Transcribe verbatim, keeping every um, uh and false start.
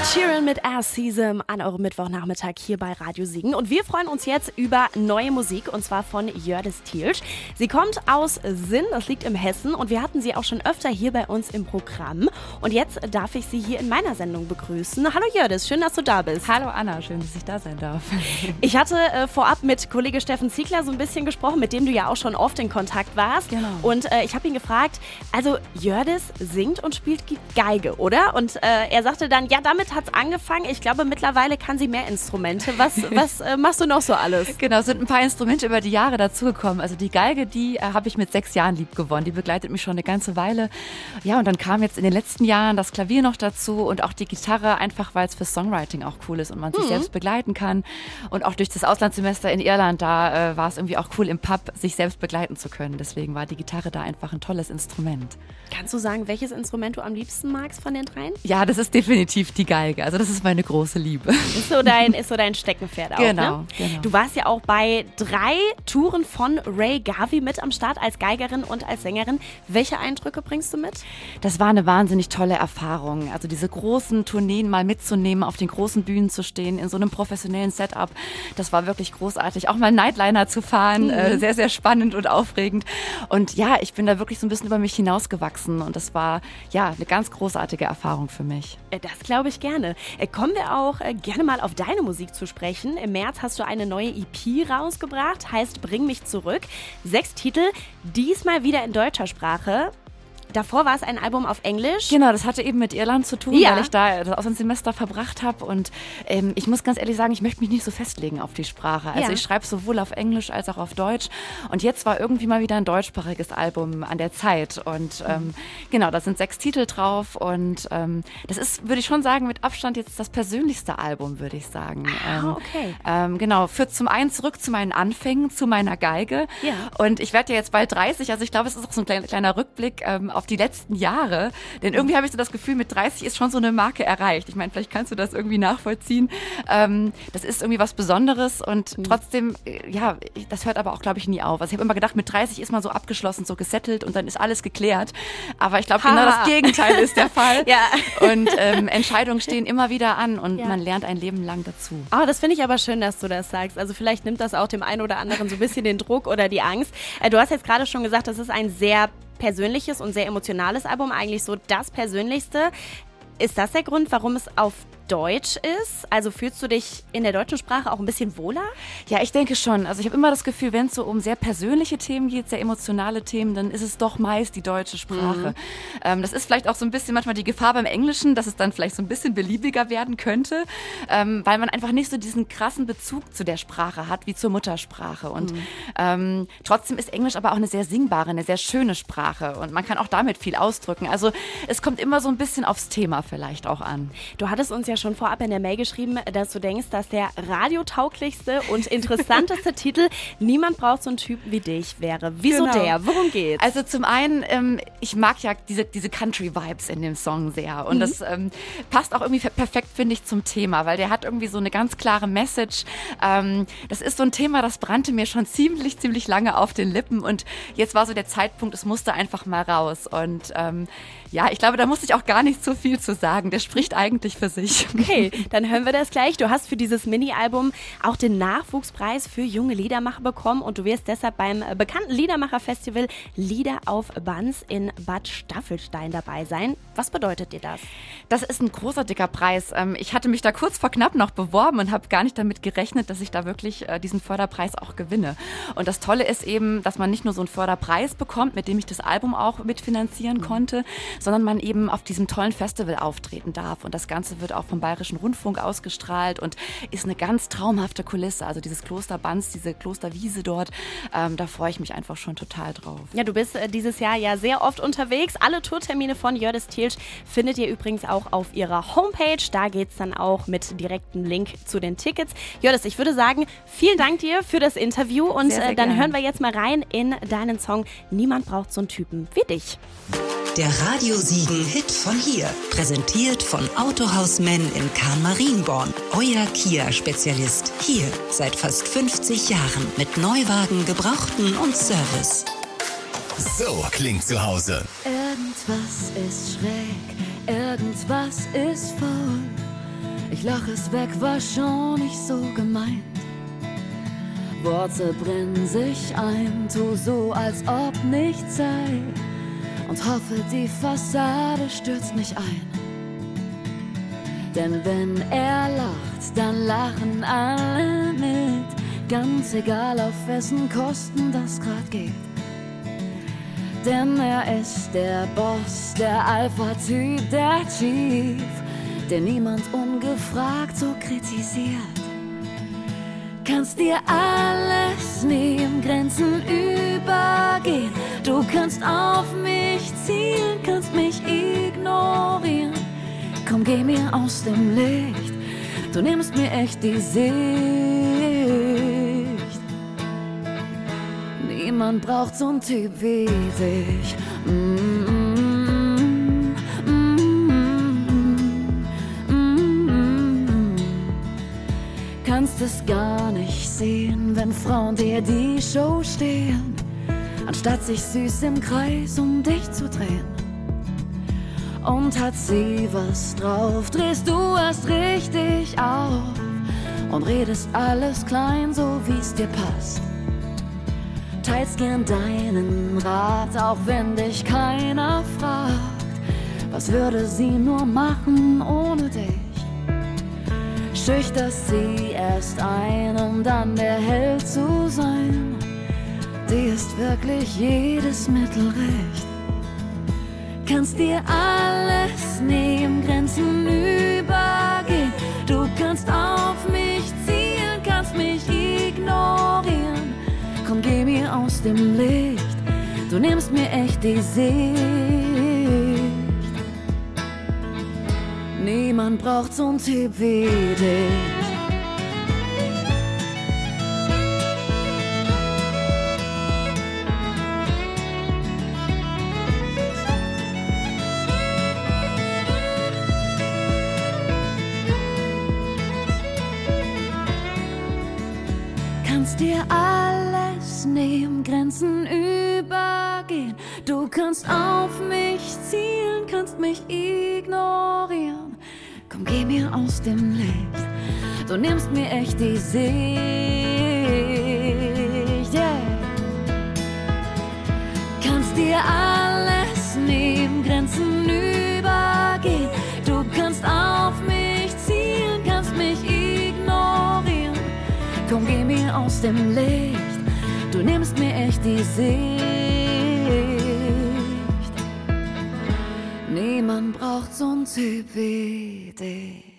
Ed Sheeran mit Ass Season an eurem Mittwochnachmittag hier bei Radio Siegen. Und wir freuen uns jetzt über neue Musik und zwar von Jördis Thielsch. Sie kommt aus Sinn, das liegt im Hessen und wir hatten sie auch schon öfter hier bei uns im Programm. Und jetzt darf ich sie hier in meiner Sendung begrüßen. Hallo Jördis, schön, dass du da bist. Hallo Anna, schön, dass ich da sein darf. Ich hatte äh, vorab mit Kollege Steffen Ziegler so ein bisschen gesprochen, mit dem du ja auch schon oft in Kontakt warst. Genau. Und äh, ich habe ihn gefragt, also Jördis singt und spielt Geige, oder? Und äh, er sagte dann, ja, damit hat es angefangen. Ich glaube, mittlerweile kann sie mehr Instrumente. Was, was äh, machst du noch so alles? Genau, es sind ein paar Instrumente über die Jahre dazugekommen. Also die Geige, die äh, habe ich mit sechs Jahren lieb gewonnen. Die begleitet mich schon eine ganze Weile. Ja, und dann kam jetzt in den letzten Jahren das Klavier noch dazu und auch die Gitarre, einfach weil es für Songwriting auch cool ist und man sich mhm. selbst begleiten kann. Und auch durch das Auslandssemester in Irland, da äh, war es irgendwie auch cool, im Pub sich selbst begleiten zu können. Deswegen war die Gitarre da einfach ein tolles Instrument. Kannst du sagen, welches Instrument du am liebsten magst von den dreien? Ja, das ist definitiv die Geige. Also das ist meine große Liebe. Ist so dein, ist so dein Steckenpferd auch, genau, ne? Genau. Du warst ja auch bei drei Touren von Ray Garvey mit am Start als Geigerin und als Sängerin. Welche Eindrücke bringst du mit? Das war eine wahnsinnig tolle Erfahrung. Also diese großen Tourneen mal mitzunehmen, auf den großen Bühnen zu stehen, in so einem professionellen Setup. Das war wirklich großartig. Auch mal Nightliner zu fahren, mhm. äh, sehr, sehr spannend und aufregend. Und ja, ich bin da wirklich so ein bisschen über mich hinausgewachsen. Und das war ja eine ganz großartige Erfahrung für mich. Das glaube ich gerne. Kommen wir auch gerne mal auf deine Musik zu sprechen. Im März hast du eine neue E P rausgebracht, heißt Bring mich zurück. Sechs Titel, diesmal wieder in deutscher Sprache. Davor war es ein Album auf Englisch. Genau, das hatte eben mit Irland zu tun, ja. weil ich da das Auslandssemester verbracht habe. Und ähm, ich muss ganz ehrlich sagen, ich möchte mich nicht so festlegen auf die Sprache. Also ja. ich schreibe sowohl auf Englisch als auch auf Deutsch. Und jetzt war irgendwie mal wieder ein deutschsprachiges Album an der Zeit. Und ähm, mhm. genau, da sind sechs Titel drauf. Und ähm, das ist, würde ich schon sagen, mit Abstand jetzt das persönlichste Album, würde ich sagen. Ah, okay. Ähm, genau, führt zum einen zurück zu meinen Anfängen, zu meiner Geige. Ja. Und ich werde ja jetzt bald dreißig. Also ich glaube, es ist auch so ein kleiner, kleiner Rückblick ähm, auf die letzten Jahre, denn irgendwie habe ich so das Gefühl, mit dreißig ist schon so eine Marke erreicht. Ich meine, vielleicht kannst du das irgendwie nachvollziehen. Ähm, das ist irgendwie was Besonderes und mhm. trotzdem, ja, das hört aber auch, glaube ich, nie auf. Also ich habe immer gedacht, mit dreißig ist man so abgeschlossen, so gesettelt und dann ist alles geklärt. Aber ich glaube, genau das Gegenteil ist der Fall. Ja. Und ähm, Entscheidungen stehen immer wieder an und ja. man lernt ein Leben lang dazu. Oh, das finde ich aber schön, dass du das sagst. Also vielleicht nimmt das auch dem einen oder anderen so ein bisschen den Druck oder die Angst. Du hast jetzt gerade schon gesagt, das ist ein sehr persönliches und sehr emotionales Album, eigentlich so das Persönlichste. Ist das der Grund, warum es auf Deutsch ist? Also fühlst du dich in der deutschen Sprache auch ein bisschen wohler? Ja, ich denke schon. Also ich habe immer das Gefühl, wenn es so um sehr persönliche Themen geht, sehr emotionale Themen, dann ist es doch meist die deutsche Sprache. Mhm. Ähm, das ist vielleicht auch so ein bisschen manchmal die Gefahr beim Englischen, dass es dann vielleicht so ein bisschen beliebiger werden könnte, ähm, weil man einfach nicht so diesen krassen Bezug zu der Sprache hat, wie zur Muttersprache. Und mhm. ähm, trotzdem ist Englisch aber auch eine sehr singbare, eine sehr schöne Sprache und man kann auch damit viel ausdrücken. Also es kommt immer so ein bisschen aufs Thema vielleicht auch an. Du hattest uns ja schon vorab in der Mail geschrieben, dass du denkst, dass der radiotauglichste und interessanteste Titel Niemand braucht so einen Typen wie dich wäre. Wieso genau. der? Worum geht's? Also zum einen, ähm, ich mag ja diese, diese Country-Vibes in dem Song sehr und mhm. das ähm, passt auch irgendwie perfekt, finde ich, zum Thema, weil der hat irgendwie so eine ganz klare Message. Ähm, das ist so ein Thema, das brannte mir schon ziemlich, ziemlich lange auf den Lippen und jetzt war so der Zeitpunkt, es musste einfach mal raus und ähm, ja, ich glaube, da muss ich auch gar nicht so viel zu sagen. Der spricht eigentlich für sich. Okay, dann hören wir das gleich. Du hast für dieses Mini-Album auch den Nachwuchspreis für junge Liedermacher bekommen und du wirst deshalb beim bekannten Liedermacher-Festival Lieder auf Banz in Bad Staffelstein dabei sein. Was bedeutet dir das? Das ist ein großartiger Preis. Ich hatte mich da kurz vor knapp noch beworben und habe gar nicht damit gerechnet, dass ich da wirklich diesen Förderpreis auch gewinne. Und das Tolle ist eben, dass man nicht nur so einen Förderpreis bekommt, mit dem ich das Album auch mitfinanzieren mhm. konnte, sondern man eben auf diesem tollen Festival auftreten darf. Und das Ganze wird auch vom Bayerischen Rundfunk ausgestrahlt und ist eine ganz traumhafte Kulisse. Also dieses Kloster Banz, diese Klosterwiese dort, ähm, da freue ich mich einfach schon total drauf. Ja, du bist äh, dieses Jahr ja sehr oft unterwegs. Alle Tourtermine von Jördis Thielsch findet ihr übrigens auch auf ihrer Homepage. Da geht's dann auch mit direktem Link zu den Tickets. Jördis, ich würde sagen, vielen Dank dir für das Interview und sehr, sehr äh, dann gern. hören wir jetzt mal rein in deinen Song Niemand braucht so einen Typen wie dich. Der Radio Siegen Hit von hier. Präsentiert von Autohaus Menn in Kahn-Marienborn. Euer Kia-Spezialist. Hier seit fast fünfzig Jahren mit Neuwagen, Gebrauchten und Service. So klingt zu Hause. Irgendwas ist schräg, irgendwas ist faul. Ich lach es weg, war schon nicht so gemeint. Worte brennen sich ein, tu so, als ob nichts sei und hoffe, die Fassade stürzt nicht ein. Denn wenn er lacht, dann lachen alle mit, ganz egal auf wessen Kosten das grad geht. Denn er ist der Boss, der Alpha-Typ, der Chief, der niemand ungefragt so kritisiert. Kannst dir alles nehmen, Grenzen übergehen. Du kannst auf mich zielen, kannst mich ignorieren. Komm, geh mir aus dem Licht, du nimmst mir echt die Sicht. Niemand braucht so'n Typ wie dich. Mm-mm. Kannst es gar nicht sehen, wenn Frauen dir die Show stehlen, anstatt sich süß im Kreis um dich zu drehen. Und hat sie was drauf, drehst du erst richtig auf und redest alles klein, so wie's dir passt. Teilst gern deinen Rat, auch wenn dich keiner fragt. Was würde sie nur machen ohne dich? Schüchterst sie erst ein, um dann der Held zu sein. Dir ist wirklich jedes Mittel recht. Kannst dir alles nehmen, Grenzen übergehen. Du kannst auf mich zielen, kannst mich ignorieren. Komm, geh mir aus dem Licht, du nimmst mir echt die Sicht. Niemand braucht so'n Typ wie dich. Kannst dir alles nehmen, Grenzen übergehen. Du kannst auf mich zielen, kannst mich ignorieren. Komm, geh mir aus dem Licht, du nimmst mir echt die Sicht, yeah. Kannst dir alles nehmen, Grenzen übergehen. Du kannst auf mich zielen, kannst mich ignorieren. Komm, geh mir aus dem Licht, du nimmst mir echt die Sicht. Niemand braucht so'n Typ wie dich.